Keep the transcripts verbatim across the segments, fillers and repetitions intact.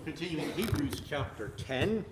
Continuing Hebrews chapter ten.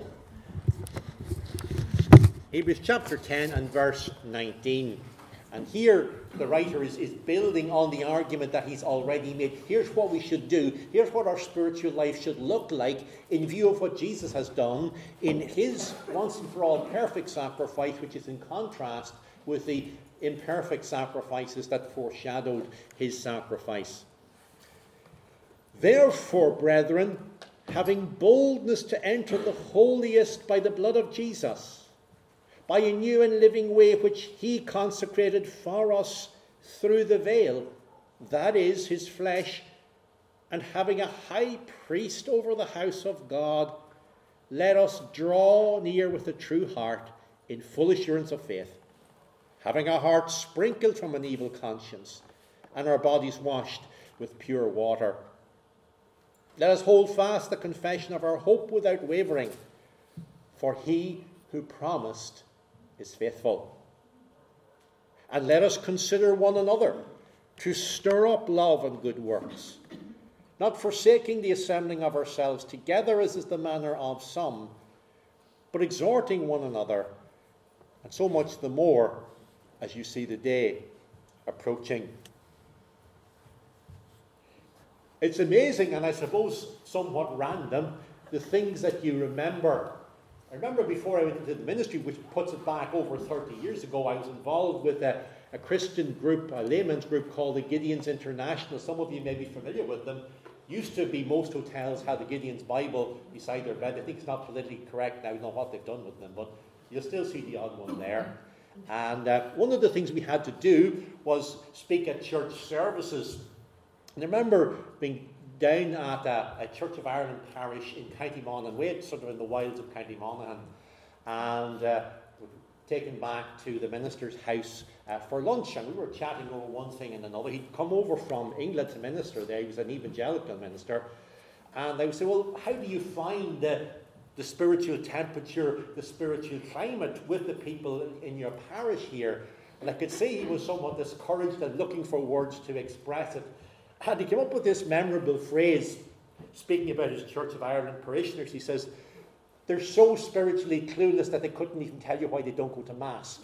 Hebrews chapter ten and verse nineteen. And here the writer is, is building on the argument that he's already made. Here's what we should do. Here's what our spiritual life should look like in view of what Jesus has done in his once and for all perfect sacrifice, which is in contrast with the imperfect sacrifices that foreshadowed his sacrifice. Therefore, brethren, having boldness to enter the holiest by the blood of Jesus, by a new and living way which he consecrated for us through the veil, that is, his flesh, and having a high priest over the house of God, let us draw near with a true heart in full assurance of faith, having our hearts sprinkled from an evil conscience, and our bodies washed with pure water. Let us hold fast the confession of our hope without wavering, for he who promised is faithful. And let us consider one another to stir up love and good works, not forsaking the assembling of ourselves together as is the manner of some, but exhorting one another, and so much the more as you see the day approaching. It's amazing, and I suppose somewhat random, the things that you remember. I remember before I went into the ministry, which puts it back over thirty years ago, I was involved with a, a Christian group, a layman's group called the Gideon's International. Some of you may be familiar with them. Used to be most hotels had the Gideon's Bible beside their bed. I think it's not politically correct now, I don't know what they've done with them, but you'll still see the odd one there. And uh, one of the things we had to do was speak at church services. And I remember being down at a, a Church of Ireland parish in County Monaghan, way sort of in the wilds of County Monaghan, and uh, taken back to the minister's house uh, for lunch. And we were chatting over one thing and another. He'd come over from England to minister there. He was an evangelical minister. And I would say, well, how do you find the, the spiritual temperature, the spiritual climate with the people in, in your parish here? And I could see he was somewhat discouraged and looking for words to express it. And he came up with this memorable phrase, speaking about his Church of Ireland parishioners. He says, they're so spiritually clueless that they couldn't even tell you why they don't go to Mass.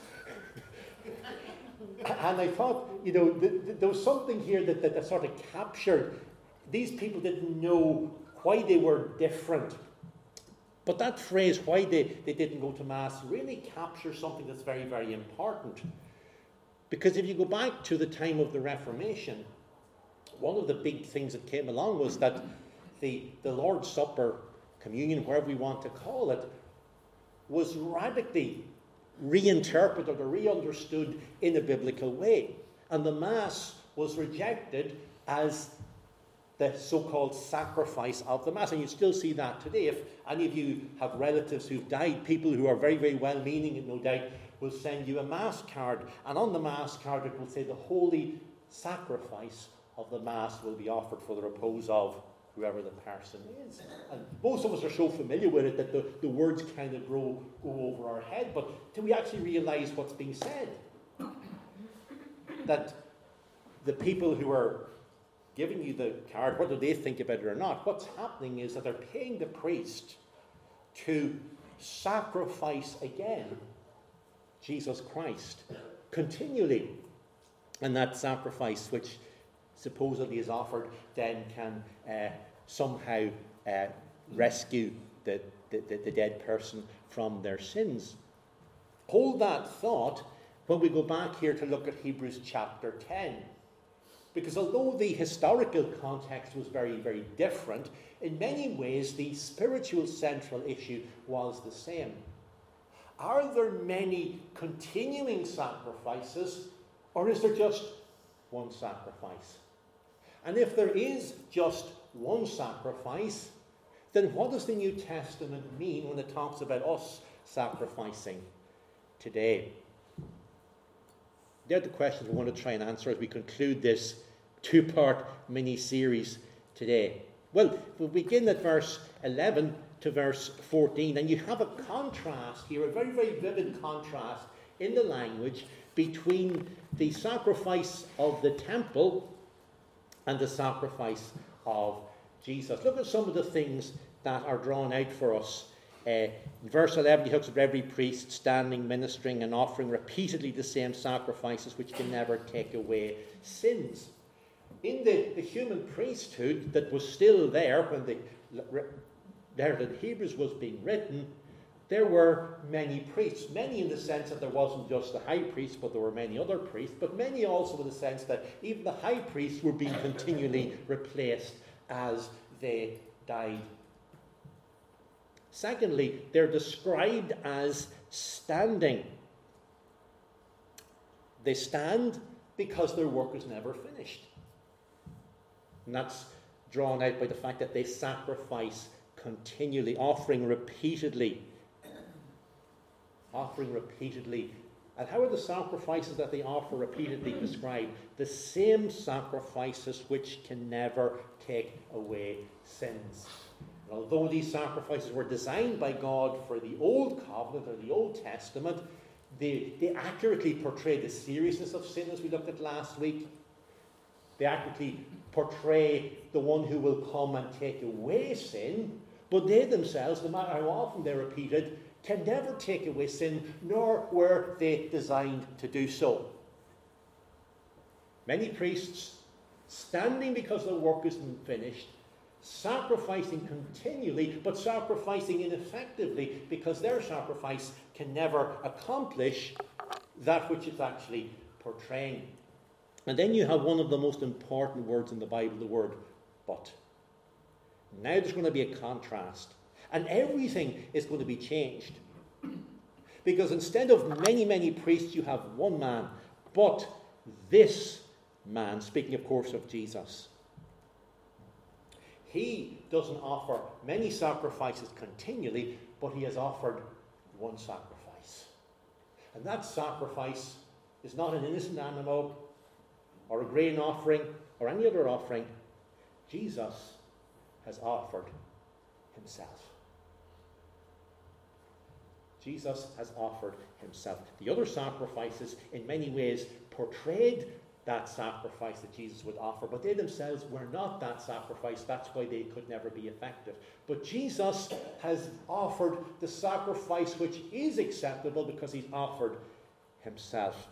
And I thought, you know, th- th- there was something here that, that, that sort of captured. These people didn't know why they were different. But that phrase, why they, they didn't go to Mass, really captures something that's very, very important. Because if you go back to the time of the Reformation, one of the big things that came along was that the, the Lord's Supper, communion, whatever we want to call it, was radically reinterpreted or re-understood in a biblical way. And the Mass was rejected as the so-called sacrifice of the Mass. And you still see that today. If any of you have relatives who've died, people who are very, very well-meaning, no doubt, will send you a Mass card. And on the Mass card it will say the holy sacrifice of the Mass will be offered for the repose of whoever the person is. And most of us are so familiar with it that the, the words kind of grow, go over our head, but do we actually realise what's being said? That the people who are giving you the card, whether they think about it or not, what's happening is that they're paying the priest to sacrifice again Jesus Christ continually. And that sacrifice, which supposedly is offered, then can uh, somehow uh, rescue the, the, the dead person from their sins. Hold that thought when we go back here to look at Hebrews chapter ten. Because although the historical context was very, very different, in many ways the spiritual central issue was the same. Are there many continuing sacrifices, or is there just one sacrifice? And if there is just one sacrifice, then what does the New Testament mean when it talks about us sacrificing today? They're the questions we want to try and answer as we conclude this two-part mini-series today. Well, we'll begin at verse eleven to verse fourteen, and you have a contrast here, a very, very vivid contrast in the language between the sacrifice of the temple and the sacrifice of Jesus. Look at some of the things that are drawn out for us. Uh, in verse eleven, he looks at every priest standing, ministering, and offering repeatedly the same sacrifices which can never take away sins. In the, the human priesthood that was still there when the letter of Hebrews was being written, there were many priests. Many in the sense that there wasn't just the high priest, but there were many other priests. But many also in the sense that even the high priests were being continually replaced as they died. Secondly, they're described as standing. They stand because their work is never finished. And that's drawn out by the fact that they sacrifice continually, offering repeatedly. Offering repeatedly. And how are the sacrifices that they offer repeatedly described? The same sacrifices which can never take away sins. And although these sacrifices were designed by God for the Old Covenant or the Old Testament, they, they accurately portray the seriousness of sin, as we looked at last week. They accurately portray the one who will come and take away sin, but they themselves, no matter how often they're repeated, can never take away sin, nor were they designed to do so. Many priests, standing because their work isn't finished, sacrificing continually, but sacrificing ineffectively because their sacrifice can never accomplish that which it's actually portraying. And then you have one of the most important words in the Bible, the word but. Now there's going to be a contrast. And everything is going to be changed. Because instead of many, many priests, you have one man. But this man, speaking of course of Jesus, he doesn't offer many sacrifices continually, but he has offered one sacrifice. And that sacrifice is not an innocent animal or a grain offering or any other offering. Jesus has offered himself. Jesus has offered himself. The other sacrifices in many ways portrayed that sacrifice that Jesus would offer, but they themselves were not that sacrifice. That's why they could never be effective. But Jesus has offered the sacrifice which is acceptable because he's offered himself.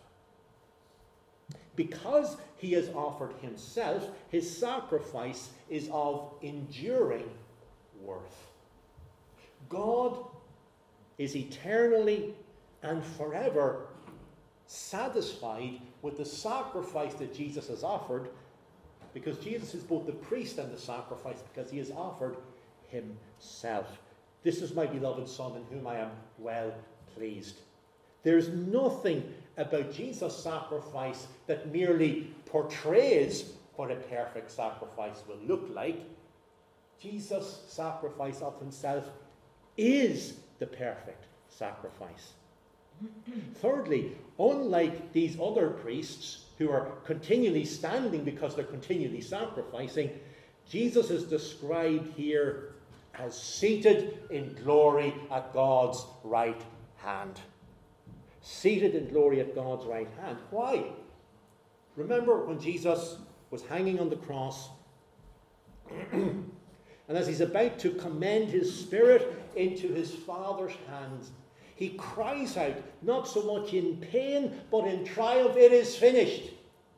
Because he has offered himself, his sacrifice is of enduring worth. God is eternally and forever satisfied with the sacrifice that Jesus has offered, because Jesus is both the priest and the sacrifice, because he has offered himself. This is my beloved Son, in whom I am well pleased. There's nothing about Jesus' sacrifice that merely portrays what a perfect sacrifice will look like. Jesus' sacrifice of himself is the perfect sacrifice. Thirdly, unlike these other priests who are continually standing because they're continually sacrificing, Jesus is described here as seated in glory at God's right hand. Seated in glory at God's right hand. Why? Remember when Jesus was hanging on the cross, and as he's about to commend his spirit into his Father's hands, he cries out, not so much in pain, but in triumph, "It is finished."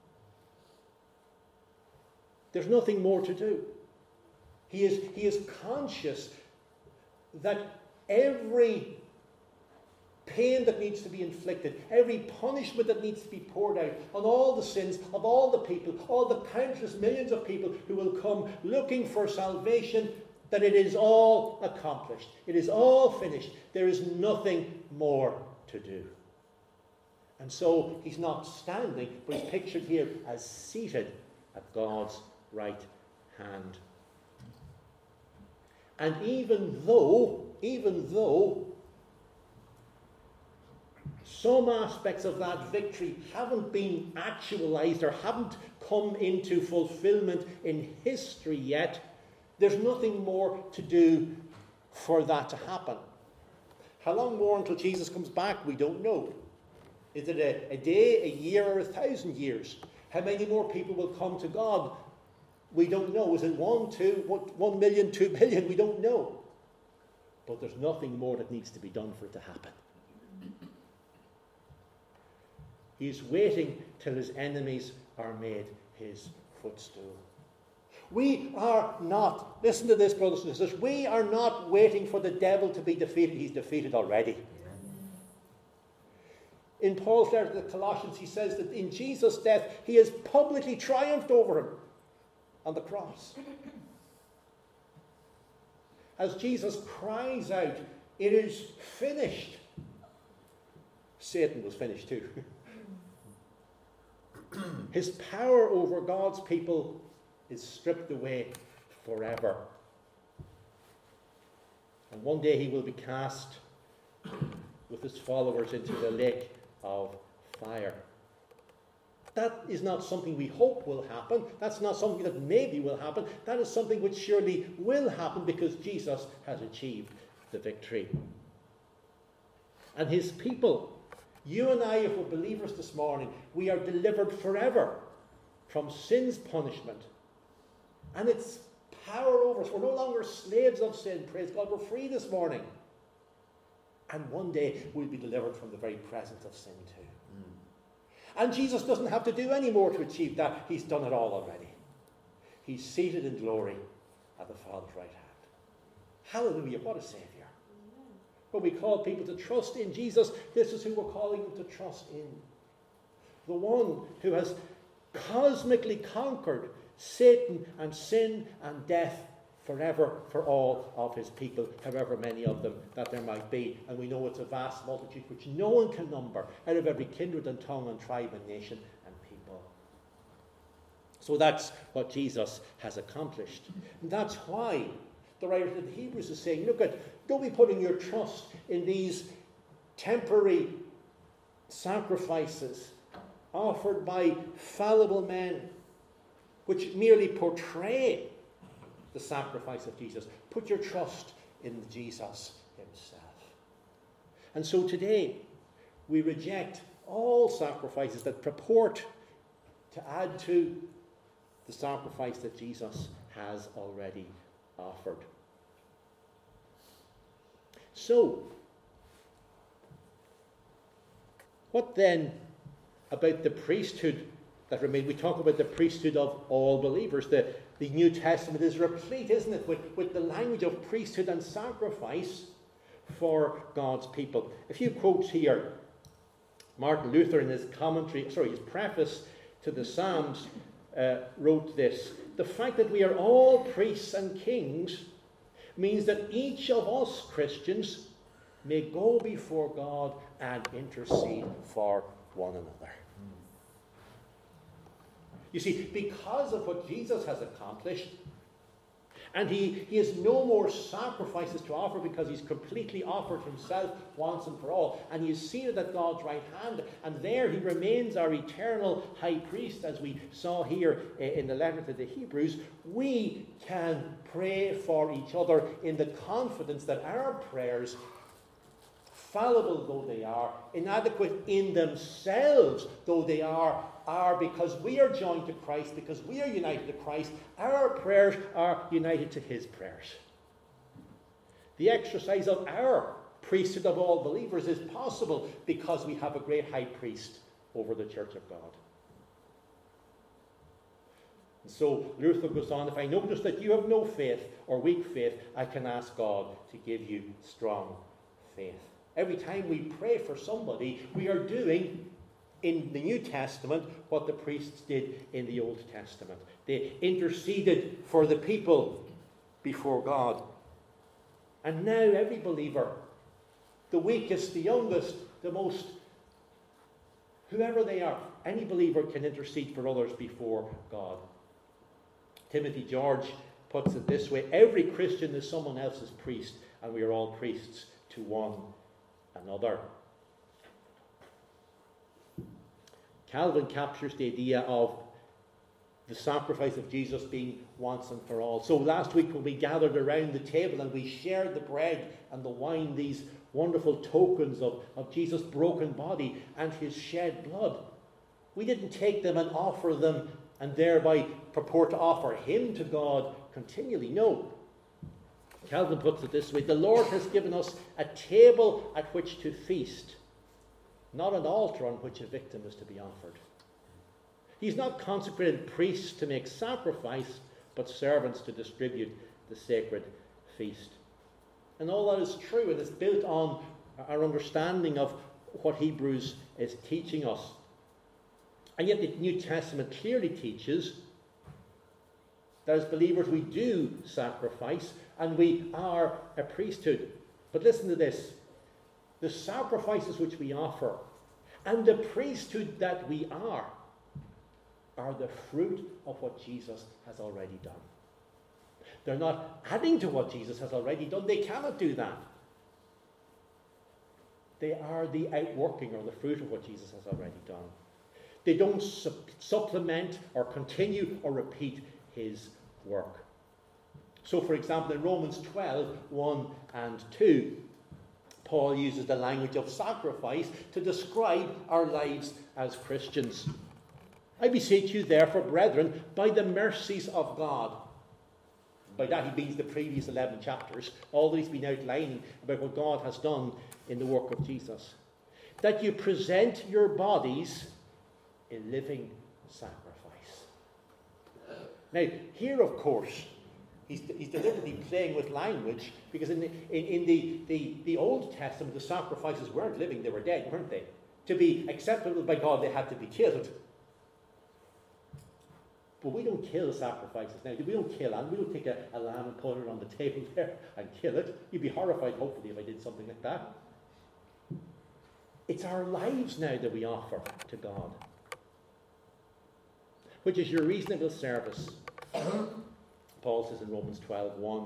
There's nothing more to do. He is, he is conscious that every pain that needs to be inflicted, every punishment that needs to be poured out on all the sins of all the people, all the countless millions of people who will come looking for salvation, that it is all accomplished. It is all finished. There is nothing more to do. And so he's not standing, but he's pictured here as seated at God's right hand. And even though, even though some aspects of that victory haven't been actualized or haven't come into fulfillment in history yet, there's nothing more to do for that to happen. How long more until Jesus comes back? We don't know. Is it a, a day, a year, or a thousand years? How many more people will come to God? We don't know. Is it one, two, one, one million, two million? We don't know. But there's nothing more that needs to be done for it to happen. He's waiting till his enemies are made his footstool. We are not, listen to this, brothers and sisters, we are not waiting for the devil to be defeated. He's defeated already. In Paul's letter to the Colossians, he says that in Jesus' death, he has publicly triumphed over him on the cross. As Jesus cries out, "It is finished," Satan was finished too. His power over God's people is stripped away forever. And one day he will be cast with his followers into the lake of fire. That is not something we hope will happen. That's not something that maybe will happen. That is something which surely will happen because Jesus has achieved the victory. And his people, you and I, if we're believers this morning, we are delivered forever from sin's punishment and its power over us. We're no longer slaves of sin. Praise God, we're free this morning. And one day we'll be delivered from the very presence of sin too. Mm. And Jesus doesn't have to do any more to achieve that. He's done it all already. He's seated in glory at the Father's right hand. Hallelujah, what a Saviour. When we call people to trust in Jesus, this is who we're calling them to trust in. The one who has cosmically conquered Satan and sin and death forever for all of his people, however many of them that there might be. And we know it's a vast multitude which no one can number, out of every kindred and tongue and tribe and nation and people. So that's what Jesus has accomplished. And that's why the writer to the Hebrews is saying, look, at, don't be putting your trust in these temporary sacrifices offered by fallible men, which merely portray the sacrifice of Jesus. Put your trust in Jesus himself. And so today, we reject all sacrifices that purport to add to the sacrifice that Jesus has already offered. So, what then about the priesthood that remained? We talk about the priesthood of all believers. The, the New Testament is replete, isn't it, with, with the language of priesthood and sacrifice for God's people. A few quotes here. Martin Luther, in his commentary, sorry, his preface to the Psalms, uh, wrote this: the fact that we are all priests and kings means that each of us Christians may go before God and intercede for one another. You see, because of what Jesus has accomplished, and he, he has no more sacrifices to offer because he's completely offered himself once and for all, and he is seated at God's right hand, and there he remains our eternal high priest, as we saw here in the letter to the Hebrews. We can pray for each other in the confidence that our prayers, fallible though they are, inadequate in themselves though they are, are because we are joined to Christ, because we are united to Christ. Our prayers are united to his prayers. The exercise of our priesthood of all believers is possible because we have a great high priest over the church of God. And so Luther goes on, if I notice that you have no faith or weak faith, I can ask God to give you strong faith. Every time we pray for somebody, we are doing in the New Testament what the priests did in the Old Testament. They interceded for the people before God. And now every believer, the weakest, the youngest, the most, whoever they are, any believer can intercede for others before God. Timothy George puts it this way: every Christian is someone else's priest, and we are all priests to one another. Calvin captures the idea of the sacrifice of Jesus being once and for all. So last week when we gathered around the table and we shared the bread and the wine, these wonderful tokens of, of Jesus' broken body and his shed blood, we didn't take them and offer them and thereby purport to offer him to God continually. No. Calvin puts it this way: the Lord has given us a table at which to feast, not an altar on which a victim is to be offered. He's not consecrated priests to make sacrifice, but servants to distribute the sacred feast. And all that is true, and it's built on our understanding of what Hebrews is teaching us. And yet the New Testament clearly teaches that as believers we do sacrifice, and we are a priesthood. But listen to this: the sacrifices which we offer and the priesthood that we are are the fruit of what Jesus has already done. They're not adding to what Jesus has already done. They cannot do that. They are the outworking or the fruit of what Jesus has already done. They don't su- supplement or continue or repeat his work. So, for example, in Romans twelve, one and two, Paul uses the language of sacrifice to describe our lives as Christians. I beseech you, therefore, brethren, by the mercies of God. By that he means the previous eleven chapters, all that he's been outlining about what God has done in the work of Jesus, that you present your bodies a living sacrifice. Now, here, of course, he's, he's deliberately playing with language, because in, the, in, in the, the, the Old Testament, the sacrifices weren't living, they were dead, weren't they? To be acceptable by God, they had to be killed. But we don't kill sacrifices now. We don't kill and we don't take a, a lamb and put it on the table there and kill it. You'd be horrified, hopefully, if I did something like that. It's our lives now that we offer to God, which is your reasonable service. Paul says in Romans twelve, one.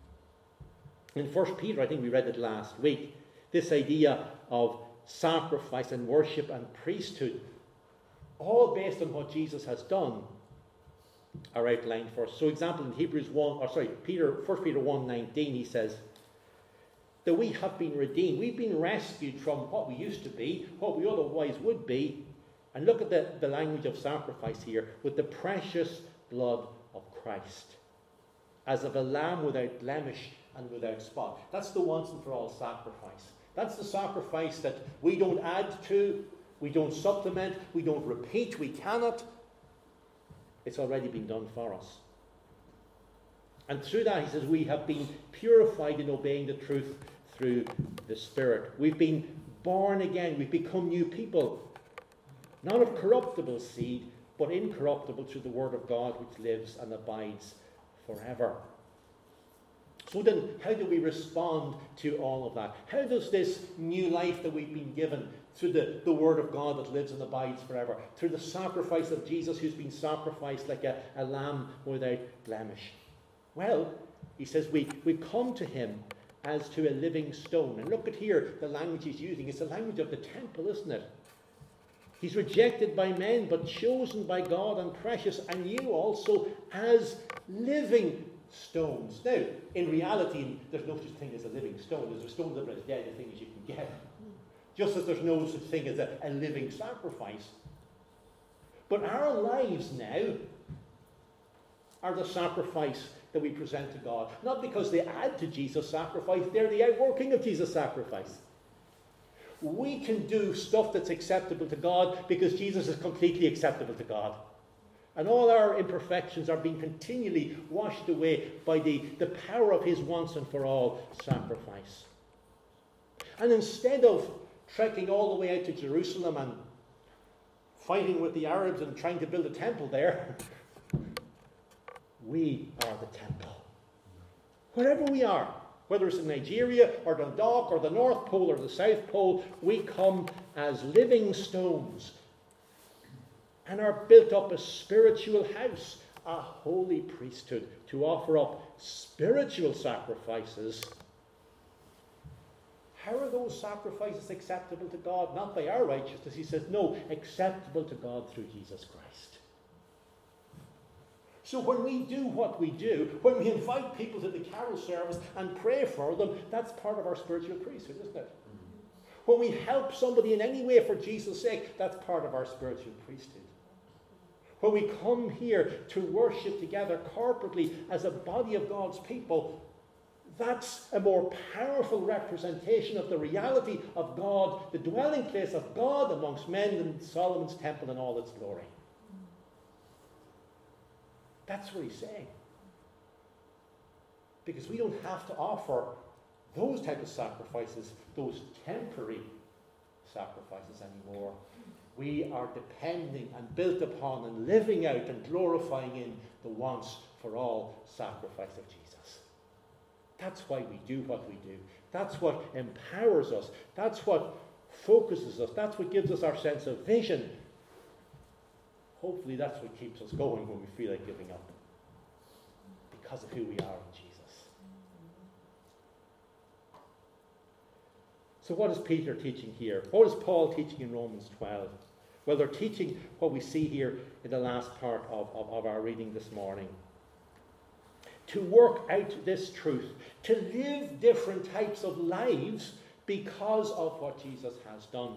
In First Peter, I think we read it last week, this idea of sacrifice and worship and priesthood, all based on what Jesus has done, are outlined for us. So, example, in Hebrews one, or sorry, Peter, First Peter one nineteen, he says that we have been redeemed. We've been rescued from what we used to be, what we otherwise would be. And look at the, the language of sacrifice here, with the precious blood of Christ, as of a lamb without blemish and without spot. That's the once and for all sacrifice. That's the sacrifice that we don't add to, we don't supplement, we don't repeat, we cannot. It's already been done for us. And through that, he says, we have been purified in obeying the truth through the Spirit. We've been born again. We've become new people. Not of corruptible seed, but incorruptible through the word of God, which lives and abides forever. So then, how do we respond to all of that? How does this new life that we've been given through the, the word of God that lives and abides forever, through the sacrifice of Jesus who's been sacrificed like a, a lamb without blemish? Well, he says we, we come to him as to a living stone. And look at here, the language he's using. It's the language of the temple, isn't it? He's rejected by men, but chosen by God and precious, and you also as living stones. Now, in reality, there's no such thing as a living stone. There's a stone that is dead, the thing as you can get. Just as there's no such thing as a, a living sacrifice. But our lives now are the sacrifice that we present to God. Not because they add to Jesus' sacrifice, they're the outworking of Jesus' sacrifice. We can do stuff that's acceptable to God because Jesus is completely acceptable to God. And all our imperfections are being continually washed away by the, the power of his once and for all sacrifice. And instead of trekking all the way out to Jerusalem and fighting with the Arabs and trying to build a temple there, we are the temple. Wherever we are, whether it's in Nigeria or Dundalk or the North Pole or the South Pole, we come as living stones and are built up a spiritual house, a holy priesthood, to offer up spiritual sacrifices. How are those sacrifices acceptable to God? Not by our righteousness. He says, no, acceptable to God through Jesus Christ. So when we do what we do, when we invite people to the carol service and pray for them, that's part of our spiritual priesthood, isn't it? Mm-hmm. When we help somebody in any way for Jesus' sake, that's part of our spiritual priesthood. when we come here to worship together corporately as a body of God's people, that's a more powerful representation of the reality of God, the dwelling place of God amongst men than Solomon's temple in all its glory. That's what he's saying. Because we don't have to offer those type of sacrifices, those temporary sacrifices anymore. We are depending and built upon and living out and glorifying in the once for all sacrifice of Jesus. That's why we do what we do. That's what empowers us. That's what focuses us. That's what gives us our sense of vision. Hopefully that's what keeps us going when we feel like giving up. Because of who we are in Jesus. So what is Peter teaching here? What is Paul teaching in Romans twelve? Well, they're teaching what we see here in the last part of, of, of our reading this morning. To work out this truth, to live different types of lives because of what Jesus has done.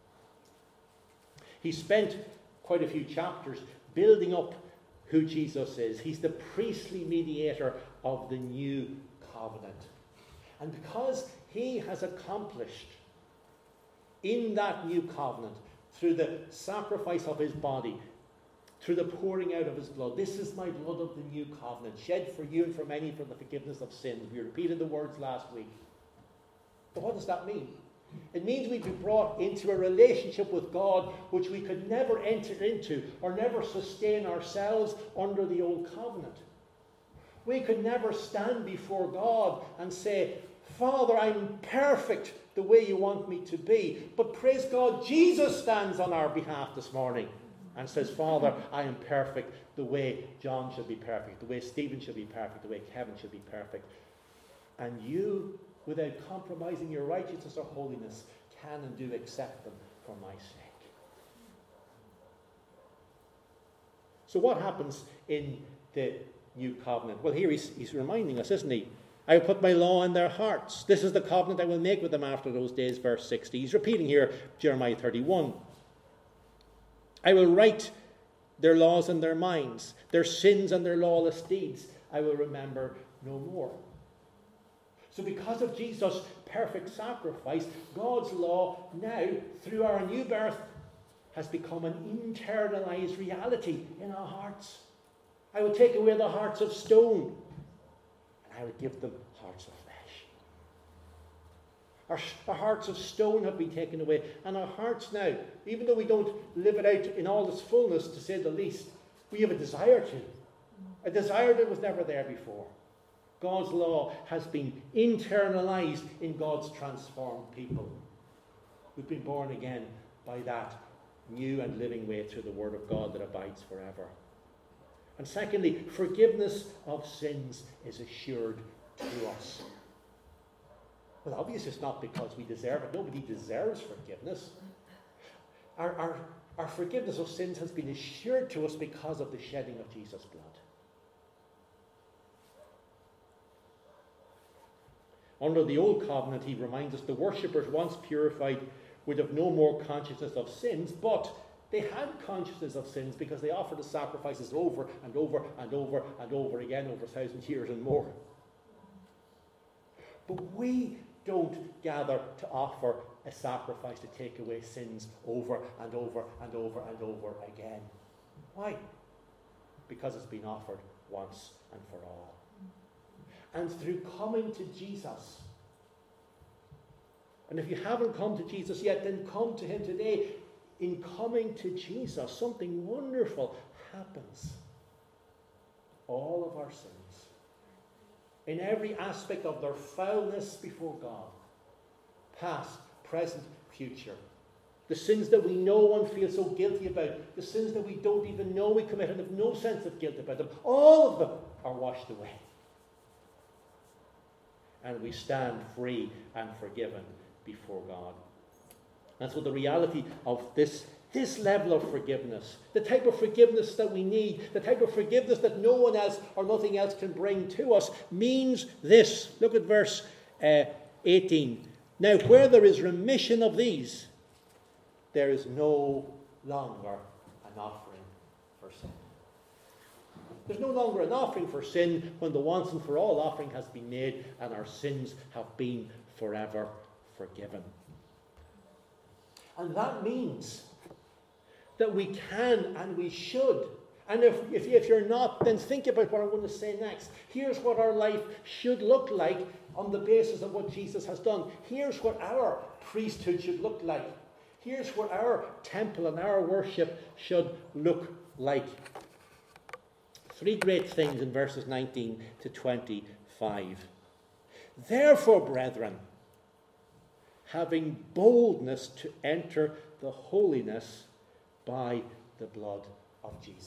He spent quite a few chapters building up who Jesus is. He's the priestly mediator of the new covenant. And because he has accomplished in that new covenant, through the sacrifice of his body, through the pouring out of his blood, this is my blood of the new covenant, shed for you and for many for the forgiveness of sins. We repeated the words last week. But what does that mean? It means we've been brought into a relationship with God which we could never enter into or never sustain ourselves under the old covenant. We could never stand before God and say, Father, I'm perfect the way you want me to be. But praise God, Jesus stands on our behalf this morning and says, Father, I am perfect the way John should be perfect, the way Stephen should be perfect, the way Kevin should be perfect. And you, without compromising your righteousness or holiness, can and do accept them for my sake. So what happens in the new covenant? Well, here he's, he's reminding us, isn't he? I will put my law in their hearts. This is the covenant I will make with them after those days, verse sixty. He's repeating here Jeremiah thirty-one. I will write their laws in their minds, their sins and their lawless deeds I will remember no more. So because of Jesus' perfect sacrifice, God's law now, through our new birth, has become an internalized reality in our hearts. I will take away the hearts of stone, and I will give them hearts of flesh. Our, our hearts of stone have been taken away, and our hearts now, even though we don't live it out in all its fullness, to say the least, we have a desire to. A desire that was never there before. God's law has been internalized in God's transformed people. We've been born again by that new and living way through the Word of God that abides forever. And secondly, forgiveness of sins is assured to us. Well, obviously it's not because we deserve it. Nobody deserves forgiveness. Our, our, our forgiveness of sins has been assured to us because of the shedding of Jesus' blood. Under the old covenant, he reminds us, the worshippers, once purified, would have no more consciousness of sins, but they had consciousness of sins because they offered the sacrifices over and over and over and over again over a thousand years and more. But we don't gather to offer a sacrifice to take away sins over and over and over and over again. Why? Because it's been offered once and for all. And through coming to Jesus. And if you haven't come to Jesus yet, then come to him today. In coming to Jesus, something wonderful happens. All of our sins, in every aspect of their foulness before God, past, present, future, the sins that we know and feel so guilty about, the sins that we don't even know we commit and have no sense of guilt about them, all of them are washed away. And we stand free and forgiven before God. And so the reality of this, this level of forgiveness, the type of forgiveness that we need, the type of forgiveness that no one else or nothing else can bring to us, means this. Look at verse uh, eighteen. Now, where there is remission of these, there is no longer an offering for sin. There's no longer an offering for sin when the once and for all offering has been made and our sins have been forever forgiven. And that means that we can and we should. And if, if, if you're not, then think about what I'm going to say next. Here's what our life should look like on the basis of what Jesus has done. Here's what our priesthood should look like. Here's what our temple and our worship should look like. Three great things in verses nineteen to twenty-five. Therefore, brethren, having boldness to enter the holiness by the blood of Jesus.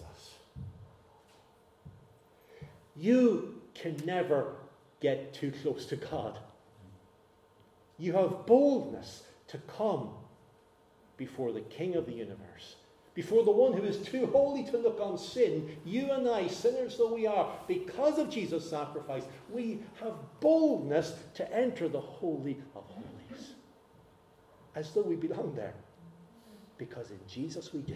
You can never get too close to God. You have boldness to come before the King of the universe, before the one who is too holy to look on sin. You and I, sinners though we are, because of Jesus' sacrifice, we have boldness to enter the Holy of Holies, as though we belong there, because in Jesus we do.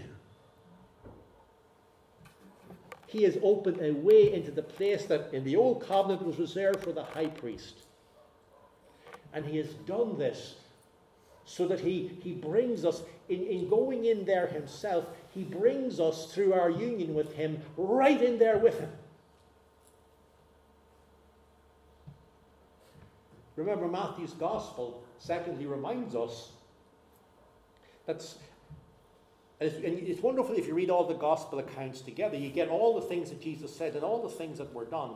He has opened a way into the place that in the old covenant was reserved for the high priest. And he has done this so that he, he brings us, in, in going in there himself, he brings us through our union with him, right in there with him. Remember, Matthew's Gospel, secondly, reminds us that's And it's wonderful if you read all the gospel accounts together. You get all the things that Jesus said and all the things that were done.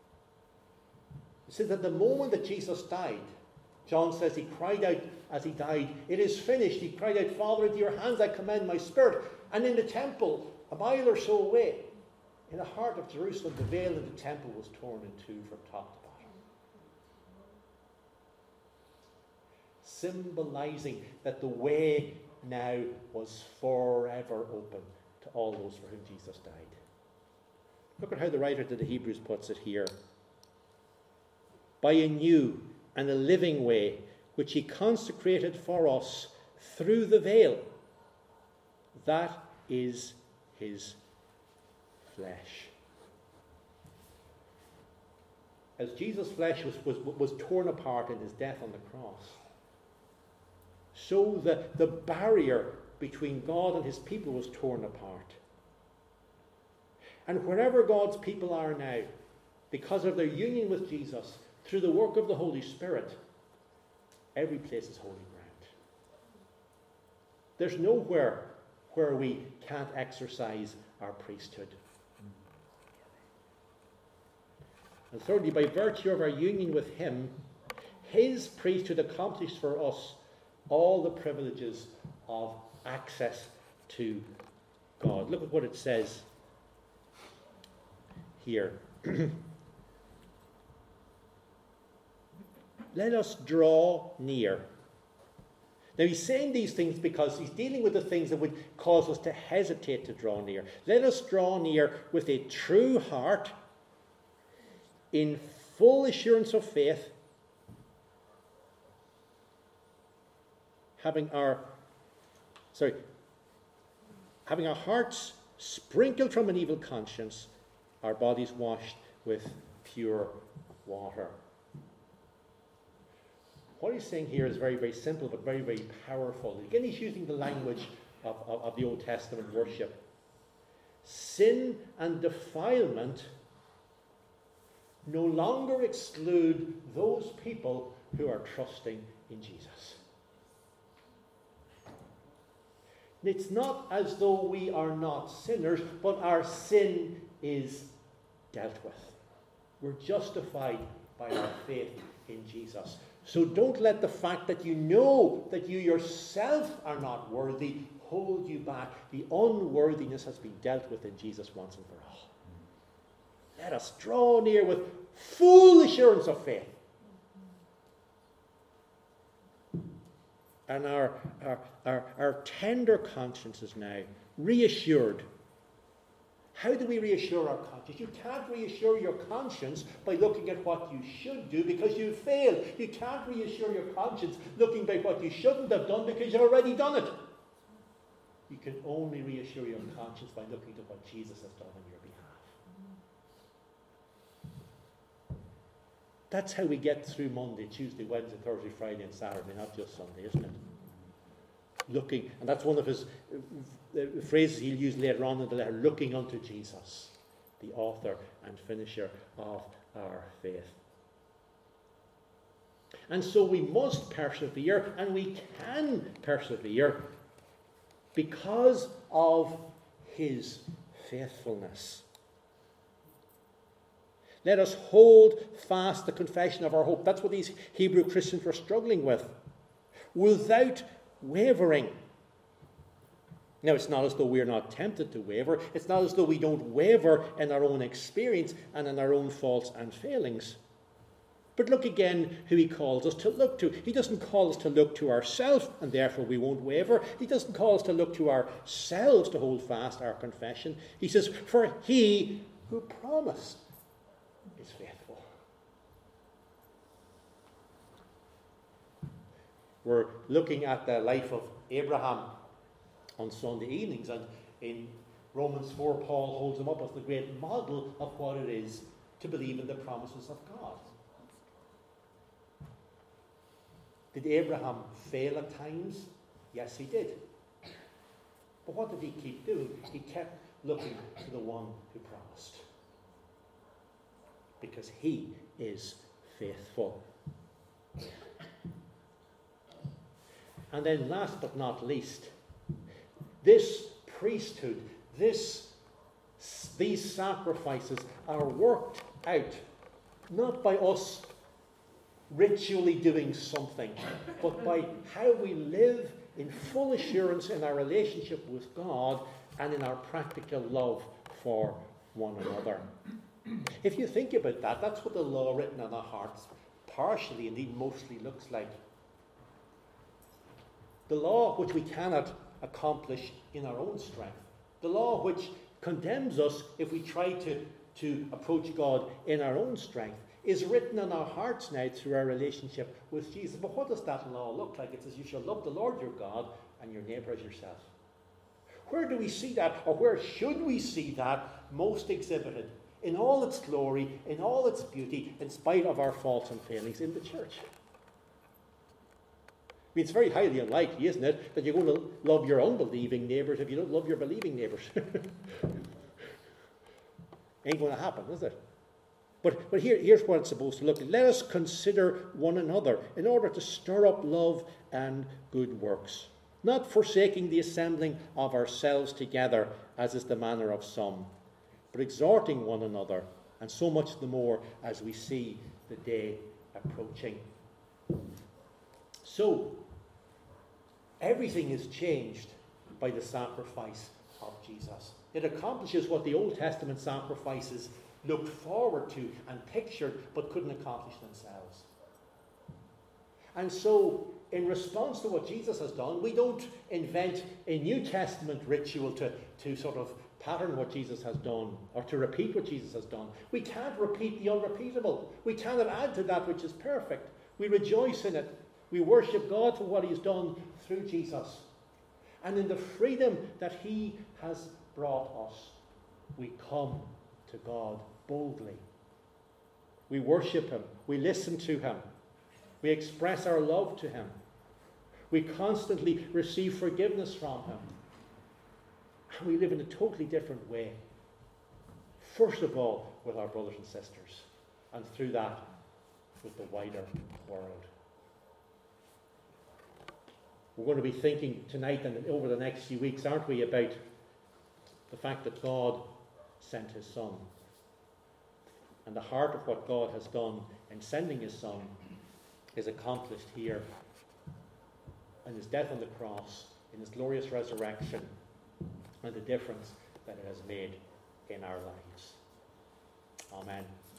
It says that the moment that Jesus died, John says he cried out as he died, "It is finished." He cried out, "Father, into your hands I commend my spirit." And in the temple, a mile or so away, in the heart of Jerusalem, the veil in the temple was torn in two from top to bottom. Symbolizing that the way now was forever open to all those for whom Jesus died. Look at how the writer to the Hebrews puts it here. By a new and a living way, which he consecrated for us through the veil. That is his flesh. As Jesus' flesh was, was, was torn apart in his death on the cross, so the, the barrier between God and his people was torn apart. And wherever God's people are now, because of their union with Jesus, through the work of the Holy Spirit, every place is holy ground. There's nowhere where we can't exercise our priesthood. And thirdly, by virtue of our union with him, his priesthood accomplished for us all the privileges of access to God. Look at what it says here. Let us draw near. Now he's saying these things because he's dealing with the things that would cause us to hesitate to draw near. Let us draw near with a true heart, in full assurance of faith, having our, sorry, having our hearts sprinkled from an evil conscience, our bodies washed with pure water. What he's saying here is very, very simple, but very, very powerful. Again, he's using the language of, of, of the Old Testament worship. Sin and defilement no longer exclude those people who are trusting in Jesus. It's not as though we are not sinners, but our sin is dealt with. We're justified by our faith in Jesus. So don't let the fact that you know that you yourself are not worthy hold you back. The unworthiness has been dealt with in Jesus once and for all. Let us draw near with full assurance of faith. And our, our, our, our tender consciences now reassured. How do we reassure our conscience? You can't reassure your conscience by looking at what you should do because you failed. You can't reassure your conscience looking at what you shouldn't have done because you've already done it. You can only reassure your conscience by looking to what Jesus has done on your behalf. That's how we get through Monday, Tuesday, Wednesday, Thursday, Friday, and Saturday, not just Sunday, isn't it? Looking, and that's one of his uh, phrases he'll use later on in the letter, looking unto Jesus, the author and finisher of our faith. And so we must persevere, and we can persevere because of his faithfulness. Let us hold fast the confession of our hope. That's what these Hebrew Christians were struggling with. Without wavering. Now, it's not as though we're not tempted to waver. It's not as though we don't waver in our own experience and in our own faults and failings. But look again who he calls us to look to. He doesn't call us to look to ourselves, and therefore we won't waver. He doesn't call us to look to ourselves to hold fast our confession. He says, for he who promised is faithful. We're looking at the life of Abraham on Sunday evenings, and in Romans four, Paul holds him up as the great model of what it is to believe in the promises of God. Did Abraham fail at times? Yes, he did. But what did he keep doing? He kept looking to the one who promised. Because he is faithful. And then last but not least, this priesthood, this, these sacrifices are worked out not by us ritually doing something, but by how we live in full assurance in our relationship with God and in our practical love for one another. If you think about that, that's what the law written on our hearts partially, indeed mostly, looks like. The law which we cannot accomplish in our own strength. The law which condemns us if we try to, to approach God in our own strength is written on our hearts now through our relationship with Jesus. But what does that law look like? It says you shall love the Lord your God and your neighbour as yourself. Where do we see that, or where should we see that most exhibited in all its glory, in all its beauty, in spite of our faults and failings? In the church. I mean, it's very highly unlikely, isn't it, that you're going to love your unbelieving neighbours if you don't love your believing neighbours. Ain't going to happen, is it? But, but here, here's what it's supposed to look like. Let us consider one another in order to stir up love and good works, not forsaking the assembling of ourselves together, as is the manner of some, but exhorting one another, and so much the more as we see the day approaching. So, everything is changed by the sacrifice of Jesus. It accomplishes what the Old Testament sacrifices looked forward to and pictured, but couldn't accomplish themselves. And so, in response to what Jesus has done, we don't invent a New Testament ritual to, to sort of pattern what Jesus has done, or to repeat what Jesus has done. We can't repeat the unrepeatable. We cannot add to that which is perfect. We rejoice in it. We worship God for what he's done through Jesus. And in the freedom that he has brought us, we come to God boldly. We worship him. We listen to him. We express our love to him. We constantly receive forgiveness from him. And we live in a totally different way. First of all, with our brothers and sisters. And through that, with the wider world. We're going to be thinking tonight and over the next few weeks, aren't we, about the fact that God sent his Son. And the heart of what God has done in sending his Son is accomplished here in his death on the cross, in his glorious resurrection, and the difference that it has made in our lives. Amen.